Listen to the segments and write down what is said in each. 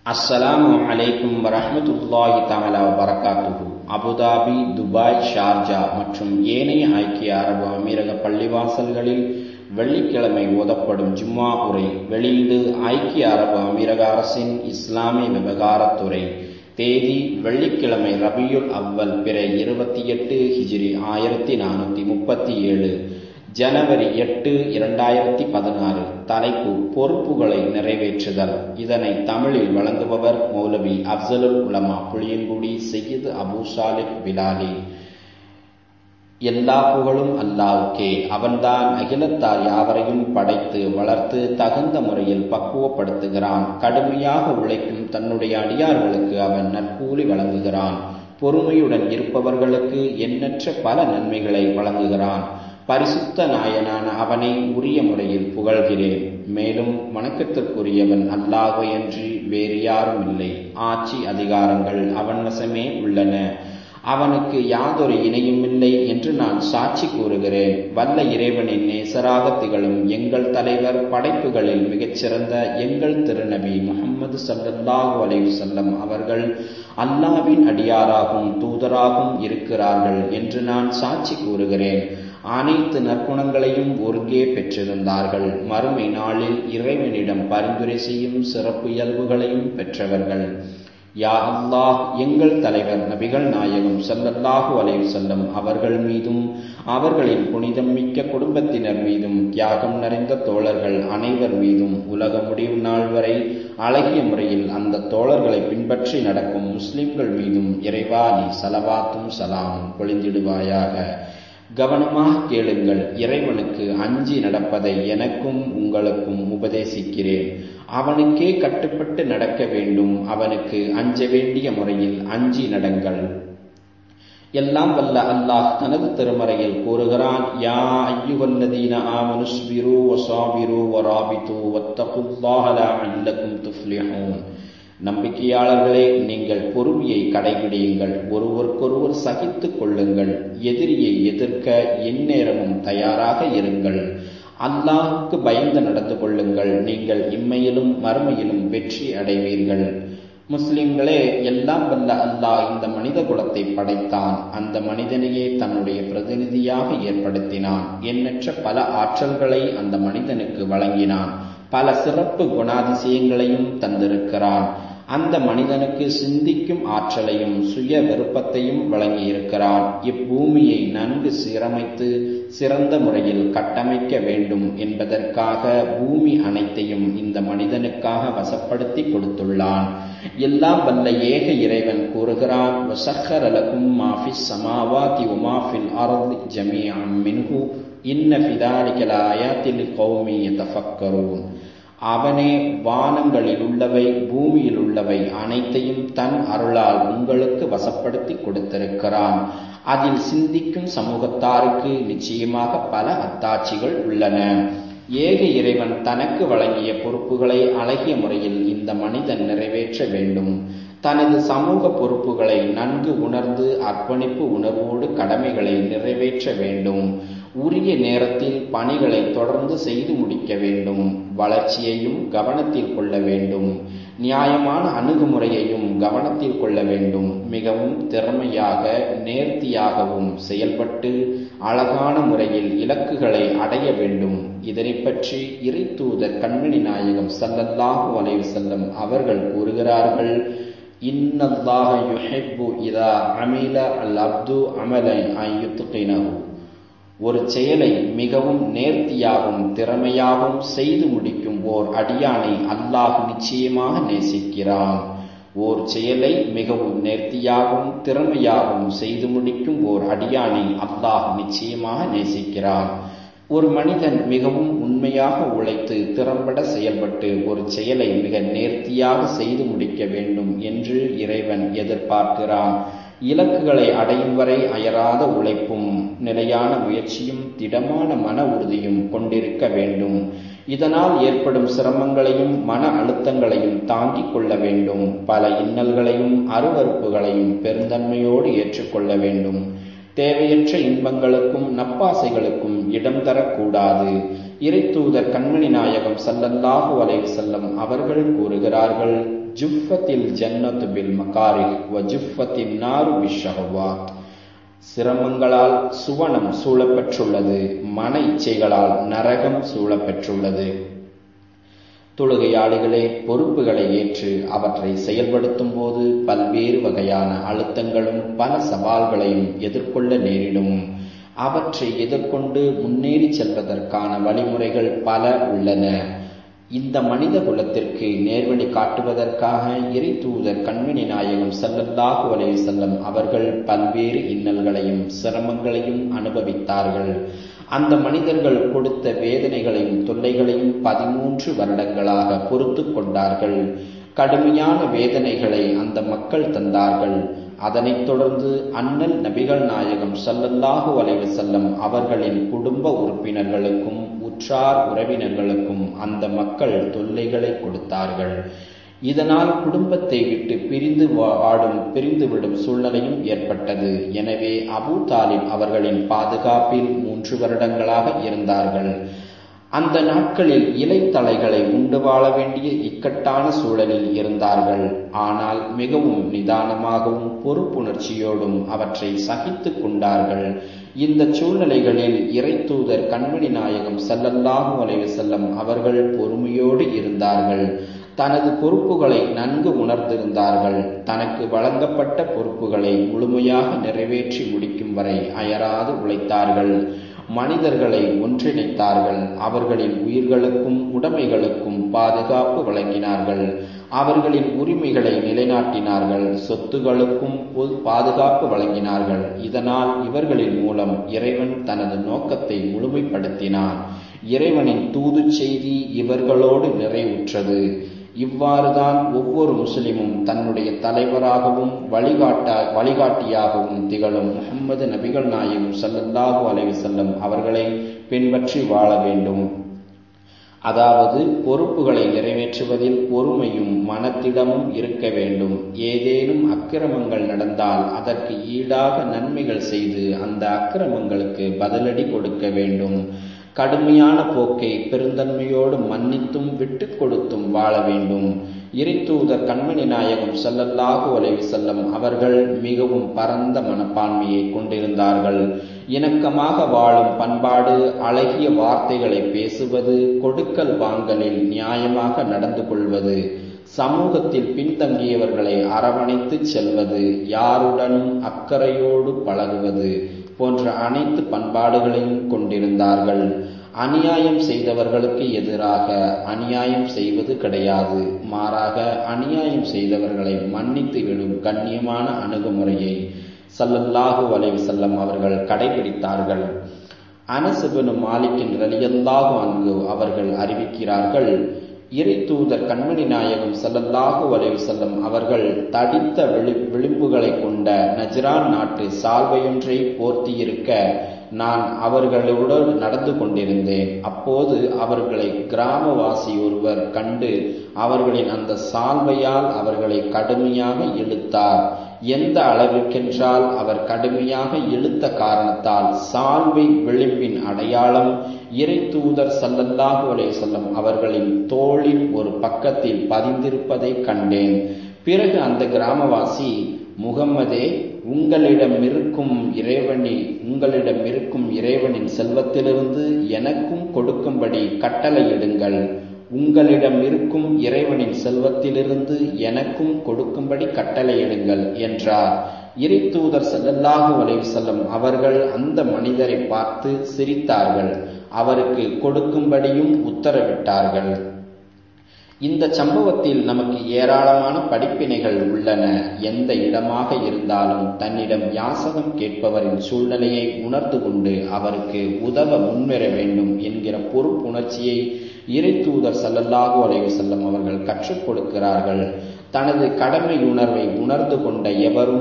அஸ்ஸலாமு அலைக்கும் வரஹ்மத்துல்லாஹி தஆலா வபரகாத்துஹு. அபுதாபி, துபாய், ஷார்ஜா மற்றும் ஏனைய ஐக்கிய அரபு அமீரக பள்ளிவாசல்களில் வெள்ளிக்கிழமை ஓதப்படும் ஜும்மா உரை. வெளியீடு ஐக்கிய அரபு அமீரக அரசின் இஸ்லாமிய விவகாரத்துறை. தேதி வெள்ளிக்கிழமை ரபியுல் அவ்வல் பிறை 28 ஹிஜ்ரி 1437, ஜனவரி 8, 2016. தலைப்பு பொறுப்புகளை நிறைவேற்றுதல். இதனை தமிழில் வழங்குபவர் மௌலவி அப்சலுல் உலமா புளியங்குடி சையது அபு சாலிஹ் பிலாலி. எல்லா புகழும் அல்லாஹ்வுக்கே. அவன்தான் அகிலத்தார் யாவரையும் படைத்து வளர்த்து தகுந்த முறையில் பக்குவப்படுத்துகிறான். கடுமையாக உழைக்கும் தன்னுடைய அடியார்களுக்கு அவன் நற்கூலி வழங்குகிறான். பொறுமையுடன் இருப்பவர்களுக்கு எண்ணற்ற பல நன்மைகளை வழங்குகிறான். பரிசுத்த நாயனான அவனை உரிய முறையில் புகழ்கிறேன். மேலும் வணக்கத்திற்குரியவன் அல்லாஹ்வையன்றி வேறு யாரும் இல்லை. ஆட்சி அதிகாரங்கள் அவன் வசமே உள்ளன. அவனுக்கு யாதொரு இணையும் இல்லை என்று நான் சாட்சி கூறுகிறேன். வல்ல இறைவனின் நேசராக திகழும் எங்கள் தலைவர், படைப்புகளில் மிகச்சிறந்த எங்கள் திருநபி முஹம்மது ஸல்லல்லாஹு அலைஹி வஸல்லம் அவர்கள் அல்லாஹ்வின் அடியாராகவும் தூதராகவும் இருக்கிறார்கள் என்று நான் சாட்சி கூறுகிறேன். அனைத்து நற்குணங்களையும் ஒருங்கே பெற்றிருந்தார்கள். மறுமை நாளில் இறைவனிடம் பரிந்துரை செய்யும் சிறப்பு இயல்புகளையும் பெற்றவர்கள். யா அல்லாஹ், எங்கள் தலைவர் நபிகள் நாயகம் ஸல்லல்லாஹு அலைஹி வஸல்லம் அவர்கள் மீதும் அவர்களின் புனிதம் மிக்க குடும்பத்தினர் மீதும் தியாகம் நிறைந்த தோழர்கள் அனைவர் மீதும் உலக முடிவு நாள் வரை அழகிய முறையில் அந்த தோழர்களை பின்பற்றி நடக்கும் முஸ்லிம்கள் மீதும் இறைவா நீ ஸலவாத்தும் ஸலாமும் பொழிந்திடுவாயாக. கவனமாக கேளுங்கள். இறைவனுக்கு அஞ்சி நடப்பதை எனக்கும் உங்களுக்கும் உபதேசிக்கிறேன். அவனுக்கே கட்டுப்பட்டு நடக்க வேண்டும். அவனுக்கு அஞ்ச வேண்டிய முறையில் அஞ்சி நடங்கள். எல்லாம் வல்ல அல்லாஹ் தனது திருமறையில் கூறுகிறான், யா அய்யுஹல்லதீன ஆமனுஸ்பிரு வஸாபிரு வராபிது வத்தகுல்லாஹ லஅல்லகும் துஃப்லிஹூன். நம்பிக்கையாளர்களே, நீங்கள் பொறுமையை கடைபிடியுங்கள். ஒருவருக்கொருவர் சகித்துக் கொள்ளுங்கள். எதிரியை எதிர்க்க எந்நேரமும் தயாராக இருங்கள். அல்லாஹுக்கு பயந்து நடந்து கொள்ளுங்கள். நீங்கள் இம்மையிலும் மறுமையிலும் வெற்றி அடைவீர்கள். முஸ்லிம்களே, எல்லாம் வல்ல அல்லாஹ் இந்த மனித குலத்தை படைத்தான். அந்த மனிதனையே தன்னுடைய பிரதிநிதியாக ஏற்படுத்தினான். எண்ணற்ற பல ஆற்றல்களை அந்த மனிதனுக்கு வழங்கினான். பல சிறப்பு குணாதிசயங்களையும் தந்திருக்கிறான். அந்த மனிதனுக்கு சிந்திக்கும் ஆற்றலையும் சுய விருப்பத்தையும் வழங்கியிருக்கிறான். இப்பூமியை நன்கு சீரமைத்து சிறந்த முறையில் கட்டமைக்க வேண்டும் என்பதற்காக பூமி அனைத்தையும் இந்த மனிதனுக்காக வசப்படுத்தி கொடுத்துள்ளான். எல்லாம் வல்ல ஏக இறைவன் கூறுகிறான், வஸக்கர லகும் மா ஃபிஸ் ஸமாவாதி வ மா ஃபில் அர்தி ஜமீஅன் மின்ஹு இன்ன ஃபி ஸாலிக லஆயாத்தின் லிகௌமி யதஃபக்கரூன். அவனே வானங்களில் உள்ளவை பூமியில் உள்ளவை அனைத்தையும் தன் அருளால் உங்களுக்கு வசப்படுத்தி கொடுத்திருக்கிறான். அதில் சிந்திக்கும் சமூகத்தாருக்கு நிச்சயமாக பல அத்தாட்சிகள் உள்ளன. ஏக இறைவன் தனக்கு வழங்கிய பொறுப்புகளை அழகிய முறையில் இந்த மனிதன் நிறைவேற்ற வேண்டும். தனது சமூக பொறுப்புகளை நன்கு உணர்ந்து அர்ப்பணிப்பு உணர்வோடு கடமைகளை நிறைவேற்ற வேண்டும். உரிய நேரத்தில் பணிகளை தொடர்ந்து செய்து முடிக்க வேண்டும். வளர்ச்சியையும் கவனத்தில் கொள்ள வேண்டும். நியாயமான அணுகுமுறையையும் கவனத்தில் கொள்ள வேண்டும். மிகவும் திறமையாக நேர்த்தியாகவும் செயல்பட்டு அழகான முறையில் இலக்குகளை அடைய வேண்டும். இதனை பற்றி இறை தூதர் கண்மணி நாயகம் ஸல்லல்லாஹு அலைஹி வஸல்லம் அவர்கள் கூறுகிறார்கள், இன்னல்லாஹ யுஹிப்பு இதா அமில அல் அப்து அமலன் அன் யுத்கினஹு. ஒரு செயலை மிகவும் நேர்த்தியாகவும் திறமையாகவும் செய்து முடிக்கும் ஓர் அடியானை அல்லாஹ் நிச்சயமாக நேசிக்கிறான். ஓர் செயலை மிகவும் நேர்த்தியாகவும் திறமையாகவும் செய்து முடிக்கும் ஓர் அடியானை அல்லாஹ் நிச்சயமாக நேசிக்கிறான். ஒரு மனிதன் மிகவும் உண்மையாக உழைத்து திறம்பட செயல்பட்டு ஒரு செயலை மிக நேர்த்தியாக செய்து முடிக்க வேண்டும் என்று இறைவன் எதிர்பார்க்கிறான். இலக்குகளை அடையும் வரை அயராத உழைப்பும் நிலையான முயற்சியும் திடமான மன உறுதியும் கொண்டிருக்க வேண்டும். இதனால் ஏற்படும் சிரமங்களையும் மன அழுத்தங்களையும் தாங்கிக் கொள்ள வேண்டும். பல இன்னல்களையும் அருவருப்புகளையும் பெருந்தன்மையோடு ஏற்றுக்கொள்ள வேண்டும். தேவையற்ற இன்பங்களுக்கும் நப்பாசைகளுக்கும் இடம் தரக்கூடாது. இறை தூதர் கண்மணி நாயகம் ஸல்லல்லாஹு அலைஹி வஸல்லம் அவர்கள் கூறுகிறார்கள், ஜுஃபத்தில் ஜன்னத்து பில் மகாரிஹ் வ ஜுஃபத்தின் நாரு பிஷ்ஷஹவாத். சிரமங்களால் சுவனம் சூழப்பெற்றுள்ளது, மன இச்சைகளால் நரகம் சூழப்பெற்றுள்ளது. தொழுகையாளிகளே, பொறுப்புகளை ஏற்று அவற்றை செயல்படுத்தும் போது பல்வேறு வகையான அழுத்தங்களும் பல சவால்களையும் எதிர்கொள்ள நேரிடும். அவற்றை எதிர்கொண்டு முன்னேறி செல்வதற்கான வழிமுறைகள் பல உள்ளன. இந்த மனித குலத்திற்கு நேர்வழி காட்டுவதற்காக இறை தூதர் கண்மணி நாயகம் ஸல்லல்லாஹு அலைஹி வஸல்லம் அவர்கள் பல்வேறு இன்னல்களையும் சிரமங்களையும் அனுபவித்தார்கள். அந்த மனிதர்கள் கொடுத்த வேதனைகளையும் தொல்லைகளையும் 13 வருடங்களாக பொறுத்து கொண்டார்கள். கடுமையான வேதனைகளை அந்த மக்கள் தந்தார்கள். அதனைத் தொடர்ந்து அண்ணல் நபிகள் நாயகம் ஸல்லல்லாஹு அலைஹி வஸல்லம் அவர்களின் குடும்ப உறுப்பினர்களுக்கும் உற்றார் உறவினர்களுக்கும் அந்த மக்கள் தொல்லைகளை கொடுத்தார்கள். இதனால் குடும்பத்தை விட்டு பிரிந்துவிடும் சூழ்நிலையும் ஏற்பட்டது. எனவே அபூ தாலிப் அவர்களின் பாதுகாப்பில் 3 வருடங்களாக இருந்தார்கள். அந்த நாட்களில் இலைத்தலைகளை உண்டு வாழ வேண்டிய இக்கட்டான சூழலில் இருந்தார்கள். ஆனால் மிகவும் நிதானமாகவும் பொறுப்புணர்ச்சியோடும் அவற்றை சகித்து கொண்டார்கள். இந்த சூழ்நிலைகளில் இறை தூதர் கண்மணி நாயகம் ஸல்லல்லாஹு அலைஹி வஸல்லம் அவர்கள் பொறுமையோடு இருந்தார்கள். தனது பொறுப்புகளை நன்கு உணர்ந்திருந்தார்கள். தனக்கு வழங்கப்பட்ட பொறுப்புகளை முழுமையாக நிறைவேற்றி முடிக்கும் வரை அயராது உழைத்தார்கள். மனிதர்களை ஒன்றிணைத்தார்கள். அவர்களின் உயிர்களுக்கும் உடைமைகளுக்கும் பாதுகாப்பு வழங்கினார்கள். அவர்களின் உரிமைகளை நிலைநாட்டினார்கள். சொத்துகளுக்கும் பாதுகாப்பு வழங்கினார்கள். இதனால் இவர்களின் மூலம் இறைவன் தனது நோக்கத்தை முழுமைப்படுத்தினான். இறைவனின் தூது செய்தி இவர்களோடு நிறைவுற்றது. இவ்வாறுதான் ஒவ்வொரு முஸ்லிமும் தன்னுடைய தலைவராகவும் வழிகாட்டியாகவும் திகழும் முஹம்மது நபிகள் நாயகம் ஸல்லல்லாஹு அலைஹி வஸல்லம் அவர்களை பின்பற்றி வாழ வேண்டும். அதாவது பொறுப்புகளை நிறைவேற்றுவதில் பொறுமையும் மனத்திடமும் இருக்க வேண்டும். ஏதேனும் அக்கிரமங்கள் நடந்தால் அதற்கு ஈடாக நன்மைகள் செய்து அந்த அக்கிரமங்களுக்கு பதிலடி கொடுக்க வேண்டும். கடுமையான போக்கை பெருந்தன்மையோடு மன்னித்தும் விட்டு கொடுத்தும் வாழ வேண்டும். இறைத்தூதர் கண்மணி நாயகம் ஸல்லல்லாஹு அலைஹி வஸல்லம் அவர்கள் மிகவும் பரந்த மனப்பான்மையை கொண்டிருந்தார்கள். இணக்கமாக வாழும் பண்பாடு, அழகிய வார்த்தைகளை பேசுவது, கொடுக்கல் வாங்கலில் நியாயமாக நடந்து கொள்வது, சமூகத்தில் பின்தங்கியவர்களை அரவணைத்து செல்வது, யாருடனும் அக்கறையோடு பழகுவது போன்ற அனைத்து பண்பாடுகளையும் கொண்டிருந்தார்கள். அநியாயம் செய்தவர்களுக்கு எதிராக அநியாயம் செய்வது கிடையாது. மாறாக அநியாயம் செய்தவர்களை மன்னித்து விடும் கண்ணியமான அணுகுமுறையை ஸல்லல்லாஹு அலைஹி வஸல்லம் அவர்கள் கடைபிடித்தார்கள். அனஸ் இப்னு மாலிக் ரலியல்லாஹு அன்ஹு அவர்கள் அறிவிக்கிறார்கள், இறை தூதர் கண்மணி நாயகம் ஸல்லல்லாஹு அலைஹி வஸல்லம் அவர்கள் தடித்த விளிம்புகளை கொண்ட நஜ்ரான் நாட்டு சால்வையொன்றை போர்த்தியிருக்க நான் அவர்களோடு நடந்து கொண்டிருந்தேன். அப்போது அவர்களை கிராமவாசி ஒருவர் கண்டு அவர்களின் அந்த சால்வையால் அவர்களை கடுமையாக இழுத்தார். எந்த அளவிற்கென்றால் அவர் கடுமையாக இழுத்த காரணத்தால் சால்வை விளிம்பின் அடையாளம் இறை தூதர் ஸல்லல்லாஹு அலைஹி வஸல்லம் அவர்களின் தோளின் ஒரு பக்கத்தில் பதிந்திருப்பதை கண்டேன். பிறகு அந்த கிராமவாசி, முகம்மதே, உங்களிடமிருக்கும் இறைவனின் செல்வத்திலிருந்து எனக்கும் கொடுக்கும்படி கட்டளையிடுங்கள். உங்களிடமிருக்கும் இறைவனின் செல்வத்திலிருந்து எனக்கும் கொடுக்கும்படி கட்டளையிடுங்கள் என்றார். இறை தூதர் ஸல்லல்லாஹு அலைஹி வஸல்லம் அவர்கள் அந்த மனிதரை பார்த்து சிரித்தார்கள். அவருக்கு கொடுக்கும்படியும் உத்தரவிட்டார்கள். இந்த சம்பவத்தில் நமக்கு ஏராளமான படிப்பினைகள் உள்ளன. எந்த இடமாக இருந்தாலும் தன்னிடம் யாசகம் கேட்பவரின் சூழ்நிலையை உணர்ந்து கொண்டு அவருக்கு உதவ முன்வர வேண்டும் என்கிற பொறுப்புணர்ச்சியை இறை தூதர் ஸல்லல்லாஹு அலைஹி வஸல்லம் அவர்கள் கற்றுக் கொடுக்கிறார்கள். தனது கடமை உணர்வை உணர்ந்து கொண்ட எவரும்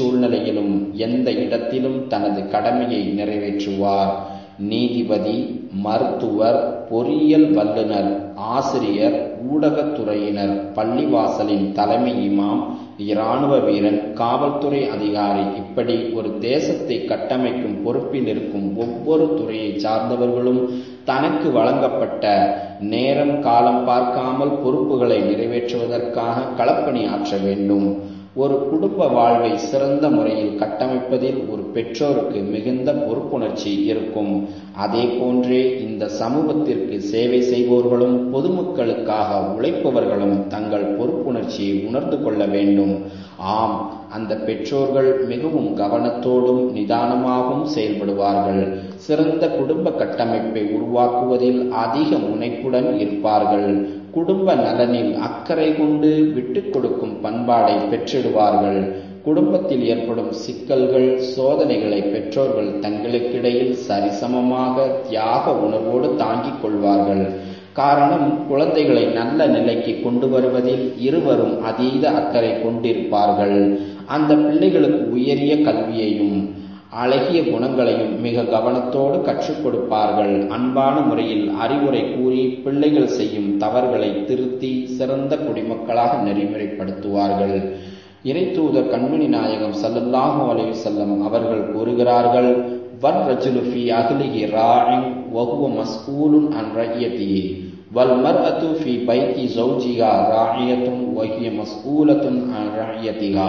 எச்சூழ்நிலையிலும் எந்த இடத்திலும் தனது கடமையை நிறைவேற்றுவார். நீதிபதி, மருத்துவர், பொறியியல் வல்லுநர், ஆசிரியர், ஊடகத்துறையினர், பள்ளிவாசலின் தலைமை இமாம், இராணுவ வீரன், காவல்துறை அதிகாரி, இப்படி ஒரு தேசத்தை கட்டமைக்கும் பொறுப்பில் இருக்கும் ஒவ்வொரு துறையை சார்ந்தவர்களும் தனக்கு வழங்கப்பட்ட நேரம் காலம் பார்க்காமல் பொறுப்புகளை நிறைவேற்றுவதற்காக களப்பணி ஆற்ற வேண்டும். ஒரு குடும்ப வாழ்வை சிறந்த முறையில் கட்டமைப்பதில் ஒரு பெற்றோருக்கு மிகுந்த பொறுப்புணர்ச்சி இருக்கும். அதே போன்றே இந்த சமூகத்திற்கு சேவை செய்வோர்களும் பொதுமக்களுக்காக உழைப்பவர்களும் தங்கள் பொறுப்புணர்ச்சியை உணர்ந்து கொள்ள வேண்டும். ஆம், அந்த பெற்றோர்கள் மிகவும் கவனத்தோடும் நிதானமாகவும் செயல்படுவார்கள். சிறந்த குடும்ப கட்டமைப்பை உருவாக்குவதில் அதிக முனைப்புடன் இருப்பார்கள். குடும்ப நலனில் அக்கறை கொண்டு விட்டுக் கொடுக்கும் பண்பாடை பெற்றிடுவார்கள். குடும்பத்தில் ஏற்படும் சிக்கல்கள், சோதனைகளை பெற்றோர்கள் தங்களுக்கிடையில் சரிசமமாக தியாக உணர்வோடு தாங்கிக் கொள்வார்கள். காரணம், குழந்தைகளை நல்ல நிலைக்கு கொண்டு வருவதில் இருவரும் அதீத அக்கறை கொண்டிருப்பார்கள். அந்த பிள்ளைகளுக்கு உயரிய கல்வியையும் அழகிய குணங்களையும் மிக கவனத்தோடு கற்றுக் கொடுப்பார்கள். அன்பான முறையில் அறிவுரை கூறி பிள்ளைகள் செய்யும் தவறுகளை திருத்தி சிறந்த குடிமக்களாக நெறிமுறைப்படுத்துவார்கள். இறைத்தூதர் கண்மணி நாயகம் ஸல்லல்லாஹு அலைஹி வஸல்லம் அவர்கள் கூறுகிறார்கள், வர்ரஜுலு ஃபீ அஹ்லிஹி ராஇன் வஹுவ மஸ்ஊலுன் அன் ரஅய்யதிஹி வல் மர்அத்து ஃபீ பைத்தி ஸௌஜிஹா ராஇயத்துன் வஹிய மஸ்ஊலத்துன் அன் ரஅய்யதிஹா.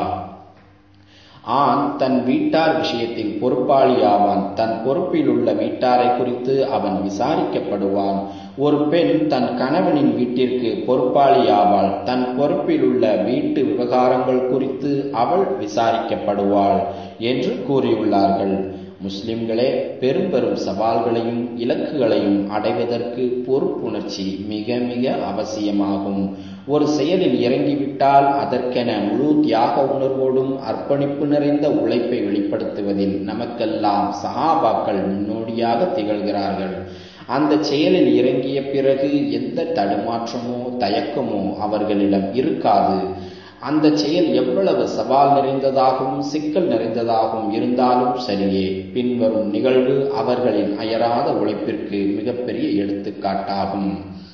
ஆண் தன் வீட்டார் விஷயத்தில் பொறுப்பாளி ஆவான். தன் பொறுப்பில் உள்ள வீட்டாரை குறித்து அவன் விசாரிக்கப்படுவான். ஒரு பெண் தன் கணவனின் வீட்டிற்கு பொறுப்பாளி ஆவாள். தன் பொறுப்பில் உள்ள வீட்டு விவகாரங்கள் குறித்து அவள் விசாரிக்கப்படுவாள் என்று கூறியுள்ளார்கள். முஸ்லிம்களே, பெரும் பெரும் சவால்களையும் இலக்குகளையும் அடைவதற்கு பொறுப்புணர்ச்சி மிக மிக அவசியமாகும். ஒரு செயலில் இறங்கிவிட்டால் அதற்கென முழு தியாக உணர்வோடும் அர்ப்பணிப்பு நிறைந்த உழைப்பை வெளிப்படுத்துவதில் நமக்கெல்லாம் சஹாபாக்கள் முன்னோடியாக திகழ்கிறார்கள். அந்த செயலில் இறங்கிய பிறகு எந்த தடுமாற்றமோ தயக்கமோ அவர்களிடம் இருக்காது. அந்த செயல் எவ்வளவு சவால் நிறைந்ததாகவும் சிக்கல் நிறைந்ததாகவும் இருந்தாலும் சரியே, பின்வரும் நிகழ்வு அவர்களின் அயராத உழைப்பிற்கு மிகப்பெரிய எடுத்துக்காட்டாகும்.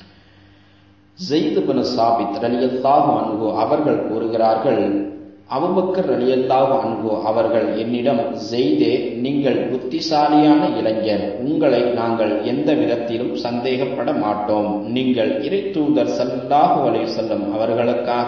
ஸைத் இப்னு ஸாபித் ரலியல்லாஹு அன்ஹு அவர்கள் கூறுகிறார்கள், அபூபக்கர் ரலியல்லாஹு அன்ஹு அவர்கள் என்னிடம், ஸைதே, நீங்கள் புத்திசாலியான இளைஞர், உங்களை நாங்கள் எந்த விதத்திலும் சந்தேகப்பட மாட்டோம். நீங்கள் இறை தூதர் ஸல்லல்லாஹு அலைஹி வஸல்லம் அவர்களுக்காக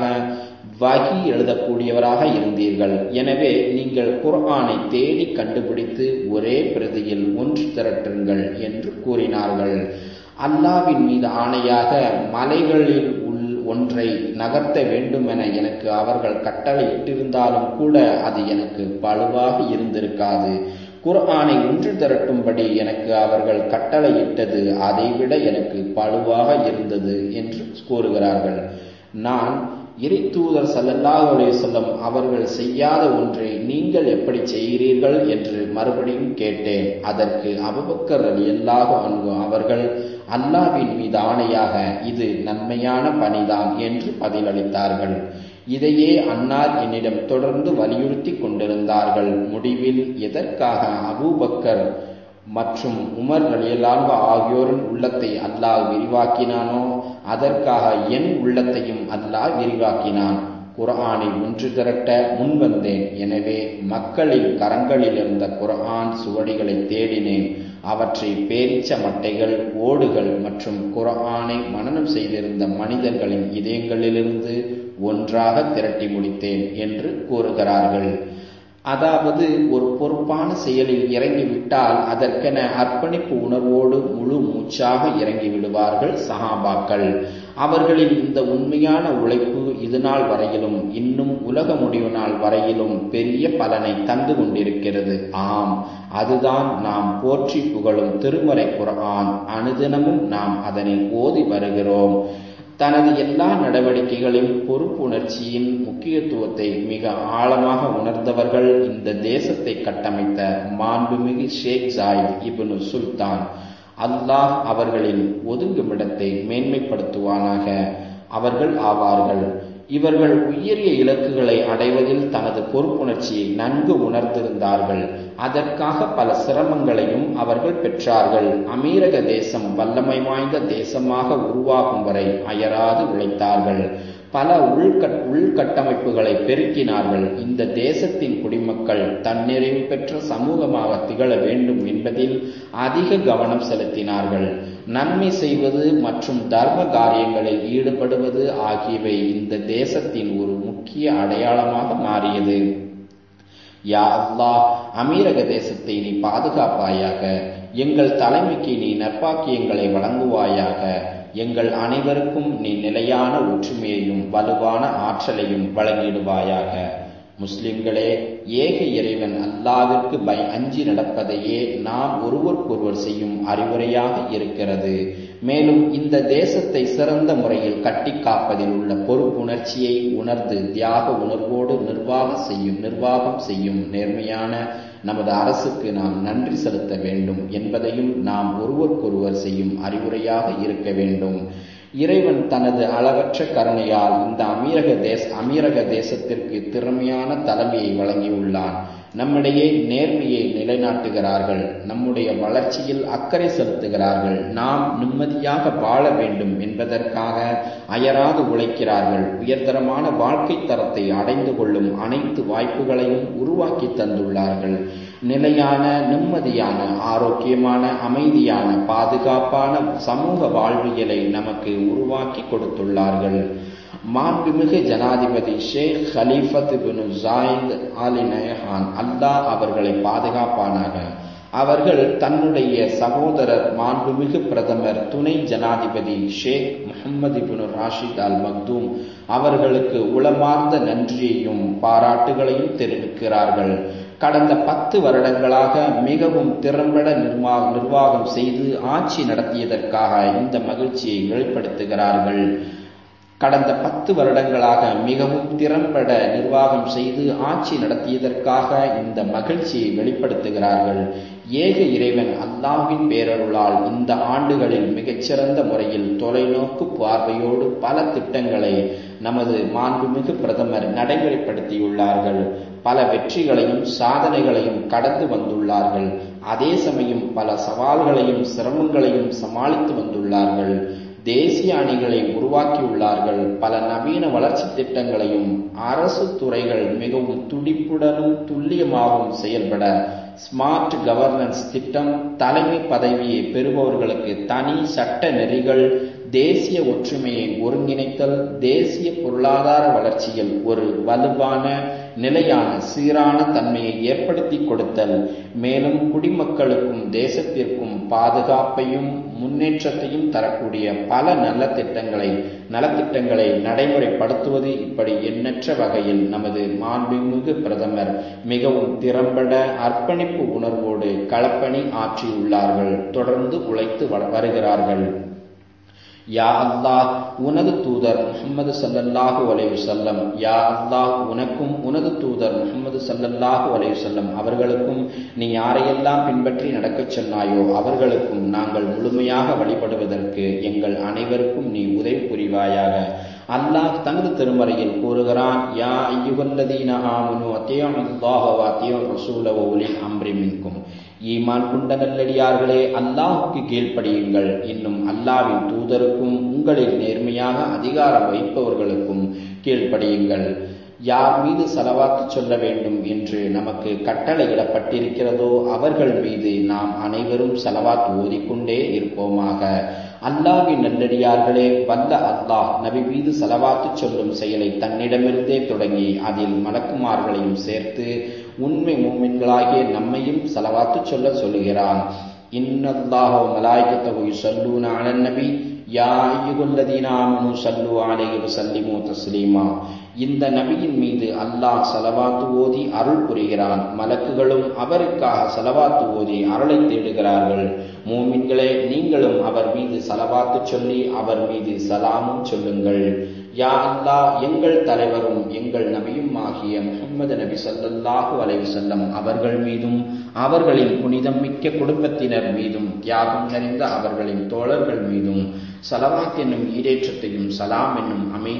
வஹி எழுதக்கூடியவராக இருந்தீர்கள். எனவே நீங்கள் குர்ஆனை தேடி கண்டுபிடித்து ஒரே பிரதியில் ஒன்று திரட்டுங்கள் என்று கூறினார்கள். அல்லாஹ்வின் மீது ஆணையாக மலைகளில் ஒன்றை நகர்த்த வேண்டுமென எனக்கு அவர்கள் கட்டளை இட்டிருந்தாலும் கூட அது எனக்கு பளுவாக இருந்திருக்காது. குர்ஆனை ஒன்று திரட்டும்படி எனக்கு அவர்கள் கட்டளையிட்டது அதைவிட எனக்கு பளுவாக இருந்தது என்று கூறுகிறார்கள். நான் இறை தூதர் ஸல்லல்லாஹு அலைஹி வஸல்லம் அவர்கள் செய்யாத ஒன்றை நீங்கள் எப்படி செய்கிறீர்கள் என்று மறுபடியும் கேட்டேன். அதற்கு அபூபக்கர் ரலியல்லாஹு அன்ஹு அவர்கள், அல்லாஹ்வின் மீது ஆணையாக இது நன்மையான பணிதான் என்று பதிலளித்தார்கள். இதையே அன்னார் என்னிடம் தொடர்ந்து வலியுறுத்தி கொண்டிருந்தார்கள். முடிவில் எதற்காக அபூபக்கர் மற்றும் உமர் ரலியல்லாஹு ஆகியோரின் உள்ளத்தை அல்லாஹ் விரிவாக்கினானோ அதற்காக என் உள்ளத்தையும் அல்லாஹ் விரிவாக்கினான். குர்ஆனை ஒன்று திரட்ட முன்வந்தேன். எனவே மக்களின் கரங்களில் இருந்த குர்ஆன் சுவடிகளை தேடினேன். அவற்றை பேரிச்ச மட்டைகள், ஓடுகள் மற்றும் குர்ஆனை மனனம் செய்திருந்த மனிதர்களின் இதயங்களிலிருந்து ஒன்றாக திரட்டி முடித்தேன் என்று கூறுகிறார்கள். அதாவது, ஒரு பொறுப்பான செயலில் இறங்கிவிட்டால் அதற்கென அர்ப்பணிப்பு உணர்வோடு முழு மூச்சாக இறங்கி விடுவார்கள் சஹாபாக்கள். அவர்களின் இந்த உண்மையான உழைப்பு இதுநாள் வரையிலும், இன்னும் உலக முடிவு நாள் வரையிலும் பெரிய பலனை தந்து கொண்டிருக்கிறது. ஆம், அதுதான் நாம் போற்றி புகழும் திருமறை குர்ஆன். அனுதினமும் நாம் அதனை ஓதி வருகிறோம். தனது எல்லா நடவடிக்கைகளின் பொறுப்புணர்ச்சியின் முக்கியத்துவத்தை மிக ஆழமாக உணர்ந்தவர்கள் இந்த தேசத்தை கட்டமைத்த மாண்புமிகு ஷேக் ஜாயித் இப்னு சுல்தான். அல்லாஹ் அவர்களின் ஒதுங்குமிடத்தை மேன்மைப்படுத்துவானாக. அவர்கள் ஆவார்கள். இவர்கள் உயரிய இலக்குகளை அடைவதில் தனது பொறுப்புணர்ச்சியை நன்கு உணர்ந்திருந்தார்கள். அதற்காக பல சிரமங்களையும் அவர்கள் பெற்றார்கள். அமீரக தேசம் வல்லமை வாய்ந்த தேசமாக உருவாகும் வரை அயராது உழைத்தார்கள். பல உள்கட்டமைப்புகளை பெருக்கினார்கள். இந்த தேசத்தின் குடிமக்கள் தன்னிறைவு பெற்ற சமூகமாக திகழ வேண்டும் என்பதில் அதிக கவனம் செலுத்தினார்கள். நன்மை செய்வது மற்றும் தர்ம காரியங்களில் ஈடுபடுவது ஆகியவை இந்த தேசத்தின் ஒரு முக்கிய அடையாளமாக மாறியது. யா அல்லாஹ், அமீரக தேசத்தை நீ பாதுகாப்பாயாக. எங்கள் தலைமைக்கு நீ நற்பாக்கியங்களை வழங்குவாயாக. எங்கள் அனைவருக்கும் நீ நிலையான ஒற்றுமையையும் வலுவான ஆற்றலையும் வழங்கிடுவாயாக. முஸ்லிம்களே, ஏக இறைவன் அல்லாவிற்கு அஞ்சி நடப்பதையே நாம் ஒருவருக்கொருவர் செய்யும் அறிவுரையாக இருக்கிறது. மேலும் இந்த தேசத்தை சிறந்த முறையில் கட்டி காப்பதில் உள்ள பொறுப்புணர்ச்சியை உணர்ந்து தியாக உணர்வோடு நிர்வாகம் செய்யும் நேர்மையான நமது அரசுக்கு நாம் நன்றி செலுத்த வேண்டும் என்பதையும் நாம் ஒருவருக்கொருவர் செய்யும் அறிவுரையாக இருக்க வேண்டும். இறைவன் தனது அளவற்ற கருணையால் இந்த அமீரக தேசத்திற்கு திறமையான தலைமையை வழங்கியுள்ளான். நம்மிடையே நேர்மையை நிலைநாட்டுகிறார்கள். நம்முடைய வளர்ச்சியில் அக்கறை செலுத்துகிறார்கள். நாம் நிம்மதியாக வாழ வேண்டும் என்பதற்காக அயராது உழைக்கிறார்கள். உயர்தரமான வாழ்க்கை தரத்தை அடைந்து கொள்ளும் அனைத்து வாய்ப்புகளையும் உருவாக்கி தந்துள்ளார்கள். நிலையான, நிம்மதியான, ஆரோக்கியமான, அமைதியான, பாதுகாப்பான சமூக வாழ்வியலை நமக்கு உருவாக்கி கொடுத்துள்ளார்கள். மாண்புமிகு ஜனாதிபதி ஷேக் ஹலீஃபத் பின் ஜாயித் ஆல் நஹ்யான் அல்லாஹ் அவர்களை பாதுகாப்பானாக. அவர்கள் தன்னுடைய சகோதரர் மாண்புமிகு பிரதமர் துணை ஜனாதிபதி ஷேக் முஹம்மது பின் ராஷித் அல் மக்தூம் அவர்களுக்கு உளமார்ந்த நன்றியையும் பாராட்டுகளையும் தெரிவிக்கிறார்கள். கடந்த 10 வருடங்களாக மிகவும் திறம்பட நிர்வாகம் செய்து ஆட்சி நடத்தியதற்காக இந்த மகிழ்ச்சியை வெளிப்படுத்துகிறார்கள். கடந்த 10 வருடங்களாக மிகவும் திறம்பட நிர்வாகம் செய்து ஆட்சி நடத்தியதற்காக இந்த மகிழ்ச்சியை வெளிப்படுத்துகிறார்கள். ஏக இறைவன் அல்லாஹ்வின் பேரருளால் இந்த ஆண்டுகளில் மிகச்சிறந்த முறையில் தொலைநோக்கு பார்வையோடு பல திட்டங்களை நமது மாண்புமிகு பிரதமர் நடைமுறைப்படுத்தியுள்ளார்கள். பல வெற்றிகளையும் சாதனைகளையும் கடந்து வந்துள்ளார்கள். அதே சமயம் பல சவால்களையும் சிரமங்களையும் சமாளித்து வந்துள்ளார்கள். தேசிய அணிகளை உருவாக்கியுள்ளார்கள். பல நவீன வளர்ச்சி திட்டங்களையும் அரசு துறைகள் மிகவும் துடிப்புடனும் துல்லியமாகவும் செயல்பட ஸ்மார்ட் கவர்னன்ஸ் திட்டம், தலைமை பதவியை பெறுபவர்களுக்கு தனி சட்ட நெறிகள், தேசிய ஒற்றுமையை ஒருங்கிணைத்தல், தேசிய பொருளாதார வளர்ச்சியில் ஒரு வலுவான, நிலையான, சீரான தன்மையை ஏற்படுத்தி கொடுத்தல், மேலும் குடிமக்களுக்கும் தேசத்திற்கும் பாதுகாப்பையும் முன்னேற்றத்தையும் தரக்கூடிய பல நலத்திட்டங்களை நடைமுறைப்படுத்துவது, இப்படி எண்ணற்ற வகையில் நமது மாண்புமிகு பிரதமர் மிகவும் திறம்பட அர்ப்பணிப்பு உணர்வோடு களப்பணி ஆற்றியுள்ளார்கள். தொடர்ந்து உழைத்து வருகிறார்கள். யா அல்லாஹ், உனது தூதர் முஹம்மது ஸல்லல்லாஹு அலைஹி வஸல்லம், யா அல்லாஹ், உனக்கும் உனது தூதர் முஹம்மது ஸல்லல்லாஹு அலைஹி வஸல்லம் அவர்களுக்கும் நீ யாரையெல்லாம் பின்பற்றி நடக்கச் சொன்னாயோ அவர்களுக்கும் நாங்கள் முழுமையாக வழிபடுவதற்கு எங்கள் அனைவருக்கும் நீ உதவி புரிவாயாக. அல்லாஹ் தனது திருமறையில் கூறுகிறான், யா அய்யுஹல்லதீன ஆமனு அத்தியுல்லாஹ வ அத்தியுர் ரசூல வ உலில் அம்ரி மின்கும். ஈமான் கொண்ட நல்லடியார்களே, அல்லாஹுக்கு கீழ்ப்படியுங்கள். இன்னும் அல்லாஹ்வின் தூதருக்கும் உங்களில் நேர்மையாக அதிகாரம் வைப்பவர்களுக்கும் கீழ்ப்படியுங்கள். யார் மீது ஸலவாத்து சொல்ல வேண்டும் என்று நமக்கு கட்டளையிடப்பட்டிருக்கிறதோ அவர்கள் மீது நாம் அனைவரும் ஸலவாத் ஓதிக்கொண்டே இருப்போமாக. அல்லாஹ்வின் நல்லடியார்களே, வல்ல அல்லாஹ் நபி மீது ஸலவாத்து சொல்லும் செயலை தன்னிடமிருந்தே தொடங்கி அதில் மலக்குமார்களையும் சேர்த்து உண்மை மூமின்களாகிய நம்மையும் ஸலவாத்து சொல்லுகிறான். இன்னல்லாஹ வ மலாயிகத்தஹு யுஸல்லூன அலன் நபி யா அய்யுஹல்லதீன ஆமனு ஸல்லு அலைஹி வ ஸல்லிமு தஸ்லீமா. இந்த நபியின் மீது அல்லாஹ் ஸலவாத்து ஓதி அருள் புரிகிறான். மலக்குகளும் அவருக்காக ஸலவாத்து ஓதி அருளை தேடுகிறார்கள். மூமின்களே, நீங்களும் அவர் மீது ஸலவாத்து சொல்லி அவர் மீது சலாமும் சொல்லுங்கள். யா அல்லாஹ், எங்கள் தலைவரும் எங்கள் நபியும் ஆகிய முஹம்மது நபி ஸல்லல்லாஹு அலைஹி வஸல்லம் அவர்கள் மீதும் அவர்களின் புனிதம் மிக்க குடும்பத்தினர் மீதும் தியாகம் நிறைந்த அவர்களின் தோழர்கள் மீதும் ஸலவாத் என்னும் ஈடேற்றத்தையும் சலாம் என்னும் அமைதியையும்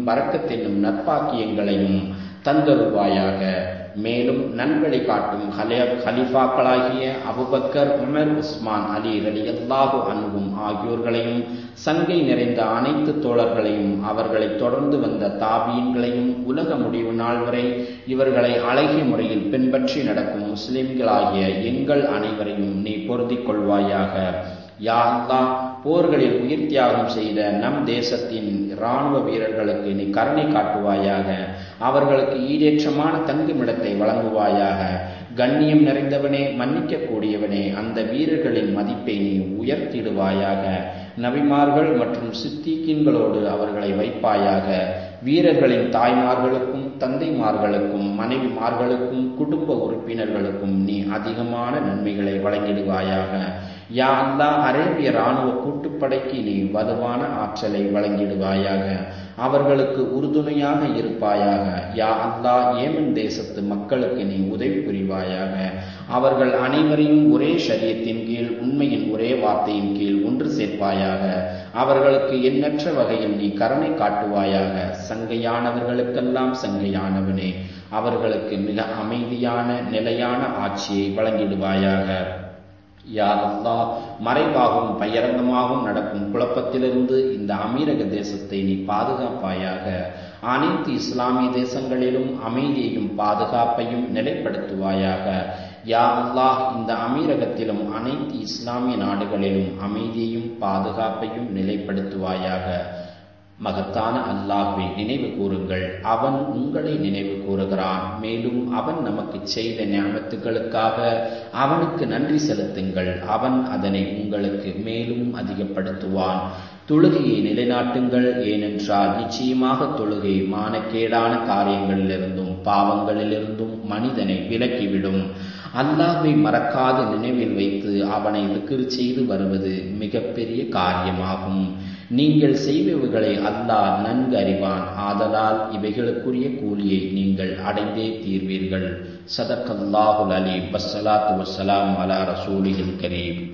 பரக்கத் என்னும் நற்பாக்கியங்களையும் தந்தருள்வாயாக. மேலும் நன்வழி காட்டும் கலீஃபாக்களாகிய அபூபக்கர், உமர், உஸ்மான், அலி ரலியல்லாஹு அன்ஹும் ஆகியோர்களையும், சங்கை நிறைந்த அனைத்து தோழர்களையும், அவர்களை தொடர்ந்து வந்த தாபீன்களையும், உலக முடிவு நாள் வரை இவர்களை அழகிய முறையில் பின்பற்றி நடக்கும் முஸ்லிம்களாகிய எங்கள் அனைவரையும் நீ பொருந்திக் கொள்வாயாக. யா அல்லாஹ், போர்களில் உயிர் தியாகம் செய்த நம் தேசத்தின் இராணுவ வீரர்களுக்கு நீ கருணை காட்டுவாயாக. அவர்களுக்கு ஈடேற்றமான தங்குமிடத்தை வழங்குவாயாக. கண்ணியம் நிறைந்தவனே, மன்னிக்க கூடியவனே, அந்த வீரர்களின் மதிப்பை நீ உயர்த்திடுவாயாக. நபிமார்கள் மற்றும் சித்திகீன்களோடு அவர்களை வைப்பாயாக. வீரர்களின் தாய்மார்களுக்கும் தந்தைமார்களுக்கும் மனைவிமார்களுக்கும் குடும்ப உறுப்பினர்களுக்கும் நீ அதிகமான நன்மைகளை வழங்கிடுவாயாக. யா அல்லாஹ், அரேபிய இராணுவ கூட்டுப்படைக்கு நீ வலுவான ஆற்றலை வழங்கிடுவாயாக. அவர்களுக்கு உறுதுணையாக இருப்பாயாக. யா அல்லாஹ், ஏமன் தேசத்து மக்களுக்கு நீ உதவி புரிவாயாக. அவர்கள் அனைவரையும் ஒரே ஷரியத்தின் கீழ், உண்மையின் ஒரே வார்த்தையின் கீழ் ஒன்று சேர்ப்பாயாக. அவர்களுக்கு எண்ணற்ற வகையில் நீ கருணை காட்டுவாயாக. சங்கையானவர்களுக்கெல்லாம் சங்கையானவனே, அவர்களுக்கு மிக அமைதியான நிலையான ஆட்சியை வழங்கிடுவாயாக. யா அல்லாஹ், மறைவாகவும் பகிரங்கமாகவும் நடக்கும் குழப்பத்திலிருந்து இந்த அமீரக தேசத்தை நீ பாதுகாப்பாயாக. அனைத்து இஸ்லாமிய தேசங்களிலும் அமைதியையும் பாதுகாப்பையும் நிலைப்படுத்துவாயாக. யா அல்லாஹ், இந்த அமீரகத்திலும் அனைத்து இஸ்லாமிய நாடுகளிலும் அமைதியையும் பாதுகாப்பையும் நிலைப்படுத்துவாயாக. மகத்தான அல்லாஹ்வை நினைவு கூறுங்கள், அவன் உங்களை நினைவு கூறுகிறான். மேலும் அவன் நமக்கு செய்த நியமத்துகளுக்காக அவனுக்கு நன்றி செலுத்துங்கள். அவன் அதனை உங்களுக்கு மேலும் அதிகப்படுத்துவான். தொழுகையை நிலைநாட்டுங்கள், ஏனென்றால் நிச்சயமாக தொழுகை மானக்கேடான காரியங்களிலிருந்தும் பாவங்களிலிருந்தும் மனிதனை விலக்கிவிடும். அல்லாஹ்வை மறக்காத நினைவில் வைத்து அவனை திக்ர் செய்து வருவது மிகப்பெரிய காரியமாகும். நீங்கள் செய்பவைகளை அல்லாஹ் நன்கு அறிவான். ஆதலால் இவைகளுக்குரிய கூலியை நீங்கள் அடைந்தே தீர்வீர்கள். ஸதக்கல்லாஹுல் அலீம். வஸ்ஸலாத்து வஸ்ஸலாமு அலா ரசூலில் கரீம்.